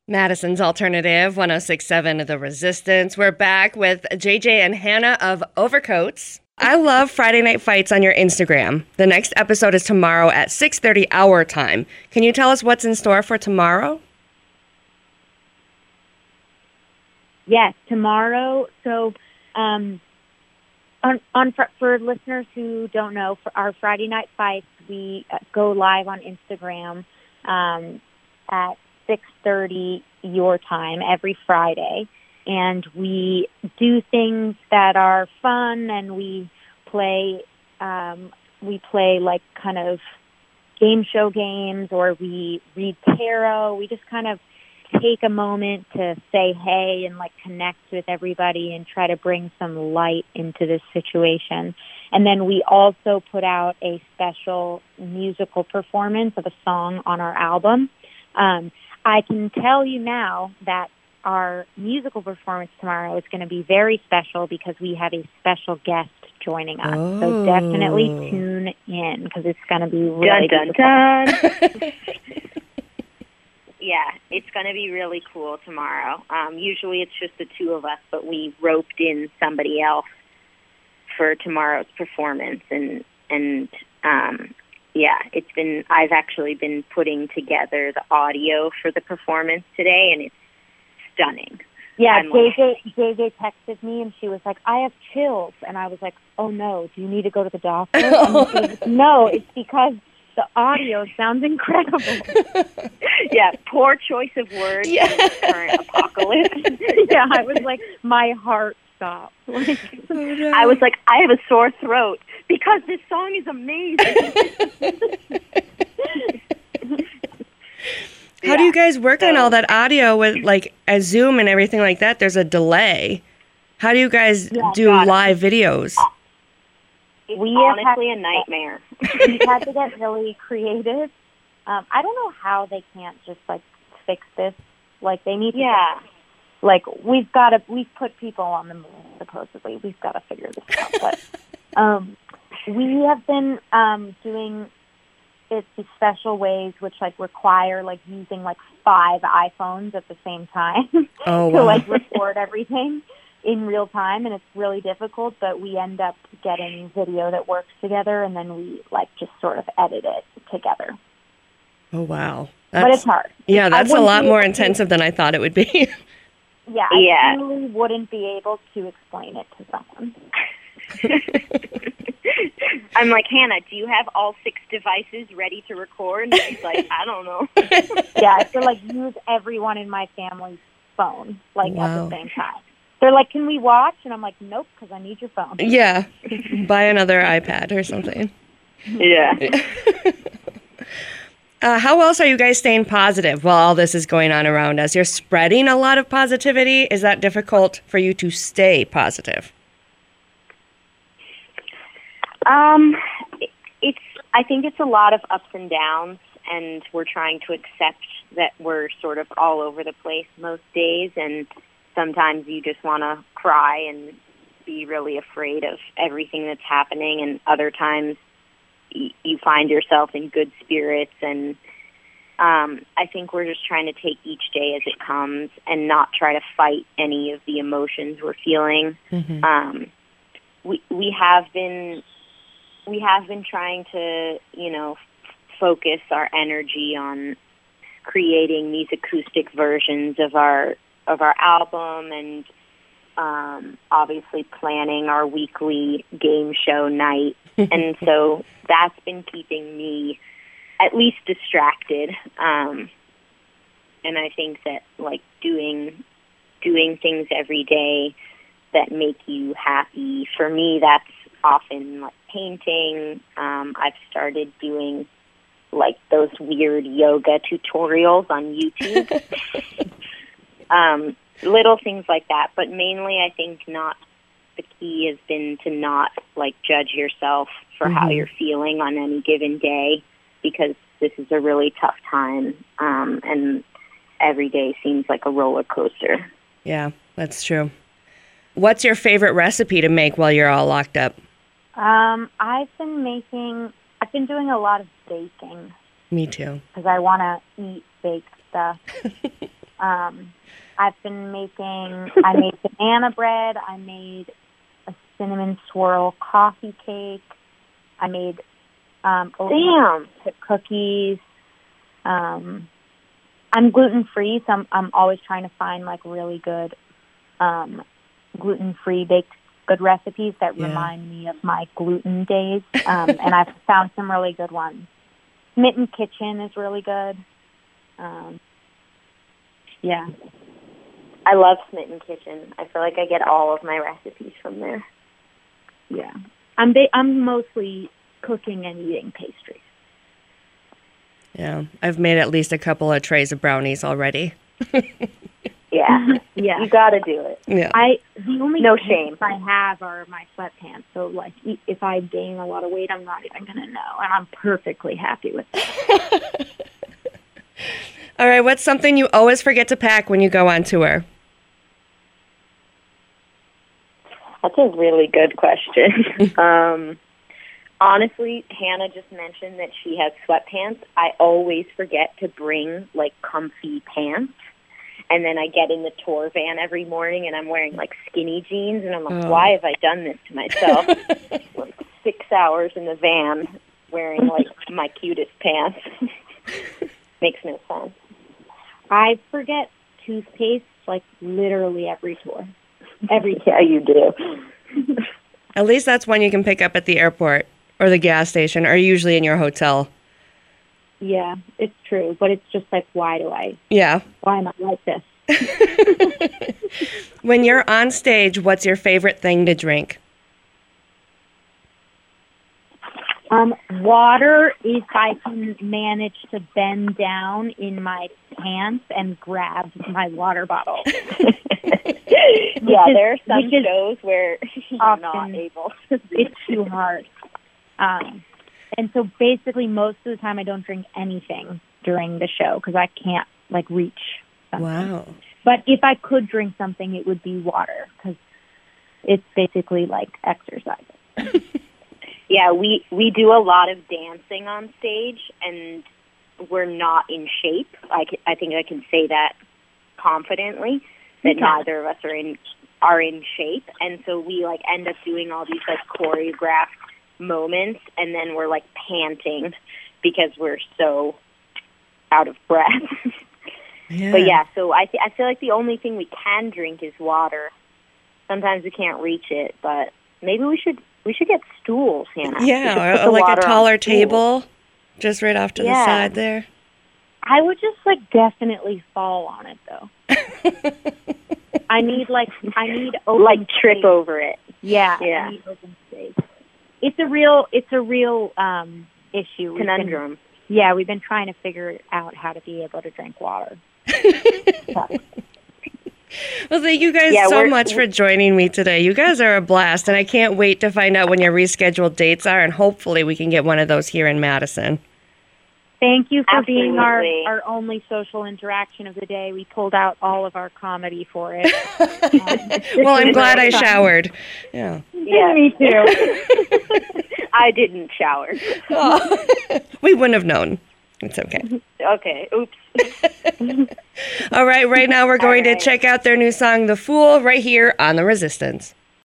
Madison's Alternative, 1067 The Resistance. We're back with JJ and Hannah of Overcoats. I love Friday Night Fights on your Instagram. The next episode is tomorrow at 6:30 our time. Can you tell us what's in store for tomorrow? Yes, tomorrow. So, for listeners who don't know, for our Friday Night Fights, we go live on Instagram at 6:30 your time every Friday, and we do things that are fun, and we play like kind of game show games, or we read tarot. We just kind of take a moment to say hey and like connect with everybody and try to bring some light into this situation. And then we also put out a special musical performance of a song on our album. I can tell you now that our musical performance tomorrow is going to be very special because we have a special guest joining us. Oh. So definitely tune in because it's going to be really dun, dun, dun. Yeah, it's going to be really cool tomorrow. Usually it's just the two of us, but we roped in somebody else for tomorrow's performance. And yeah, I've actually been putting together the audio for the performance today, and it's stunning. Yeah, JJ texted me, and she was like, I have chills. And I was like, oh, no, do you need to go to the doctor? And she was like, no, it's because the audio sounds incredible. Yeah, poor choice of words in the current apocalypse. Yeah, I was like, my heart stopped. Like, I was like, I have a sore throat because this song is amazing. How do you guys work on all that audio with like a Zoom and everything like that? There's a delay. How do you guys do live videos? It's honestly a nightmare. We've had to get really creative. I don't know how they can't just like fix this. Like they need to. Yeah. Like we've put people on the moon supposedly. We've got to figure this out. But we have been doing it these special ways, which like require like using like 5 iPhones at the same time to like record everything in real time, and it's really difficult, but we end up getting video that works together, and then we like just sort of edit it together. Oh, wow. But it's hard. Yeah, that's a lot more intensive than I thought it would be. Yeah, I really wouldn't be able to explain it to someone. I'm like, Hannah, do you have all 6 devices ready to record? And she's like, I don't know. Yeah, I feel like use everyone in my family's phone, like at the same time. They're like, can we watch? And I'm like, nope, because I need your phone. Yeah, buy another iPad or something. Yeah. How else are you guys staying positive while all this is going on around us? You're spreading a lot of positivity. Is that difficult for you to stay positive? I think it's a lot of ups and downs, and we're trying to accept that we're sort of all over the place most days, and sometimes you just want to cry and be really afraid of everything that's happening, and other times you find yourself in good spirits, and I think we're just trying to take each day as it comes and not try to fight any of the emotions we're feeling. Mm-hmm. We have been trying to, focus our energy on creating these acoustic versions of our album, and obviously planning our weekly game show night. And so that's been keeping me at least distracted. And I think that like doing things every day that make you happy, for me, that's often like painting. I've started doing like those weird yoga tutorials on YouTube. Little things like that, but mainly I think the key has been to not like judge yourself for how you're feeling on any given day, because this is a really tough time, and every day seems like a roller coaster. Yeah, that's true. What's your favorite recipe to make while you're all locked up? I've been doing a lot of baking. Me too. Because I want to eat baked stuff. I've been I made banana bread. I made a cinnamon swirl coffee cake. I made oatmeal cookies. I'm gluten-free, so I'm always trying to find like really good gluten-free baked good recipes that remind me of my gluten days. And I've found some really good ones. Smitten Kitchen is really good. Yeah. I love Smitten Kitchen. I feel like I get all of my recipes from there. Yeah. I'm mostly cooking and eating pastries. Yeah, I've made at least a couple of trays of brownies already. Yeah. Yeah. You got to do it. Yeah. The only No shame I have are my sweatpants. So like if I gain a lot of weight, I'm not even going to know, and I'm perfectly happy with that. All right, what's something you always forget to pack when you go on tour? That's a really good question. Honestly, Hannah just mentioned that she has sweatpants. I always forget to bring, like, comfy pants. And then I get in the tour van every morning, and I'm wearing, like, skinny jeans. And I'm like, why have I done this to myself? Like, 6 hours in the van wearing, like, my cutest pants. Makes no sense. I forget toothpaste, like, literally every tour. Yeah, you do. At least that's one you can pick up at the airport or the gas station, or usually in your hotel. Yeah, it's true. But it's just like, why am I like this? When you're on stage, what's your favorite thing to drink? Water, if I can manage to bend down in my pants and grab my water bottle. Yeah, there are some shows where you're not able to. It's too hard. And so basically most of the time I don't drink anything during the show because I can't, like, reach something. Wow. But if I could drink something, it would be water because it's basically like exercise. Yeah, we do a lot of dancing on stage, and we're not in shape. I think I can say that confidently, that neither of us are in shape, and so we, like, end up doing all these, like, choreographed moments, and then we're, like, panting because we're so out of breath. Yeah. But yeah, so I feel like the only thing we can drink is water. Sometimes we can't reach it, but maybe we should get stools, Hannah. Yeah, or like a taller table, just right off to the side there. I would just, like, definitely fall on it though. I need open like trip space. Over it. Yeah. I need open space. It's a real issue. Conundrum. We've been trying to figure out how to be able to drink water. Well, thank you guys so much for joining me today. You guys are a blast, and I can't wait to find out when your rescheduled dates are, and hopefully we can get one of those here in Madison. Thank you for being our only social interaction of the day. We pulled out all of our comedy for it. Well, I'm glad I showered. Yeah. Me too. I didn't shower. Oh. We wouldn't have known. It's okay. Okay. Oops. All right. Right now we're going to check out their new song, The Fool, right here on The Resistance.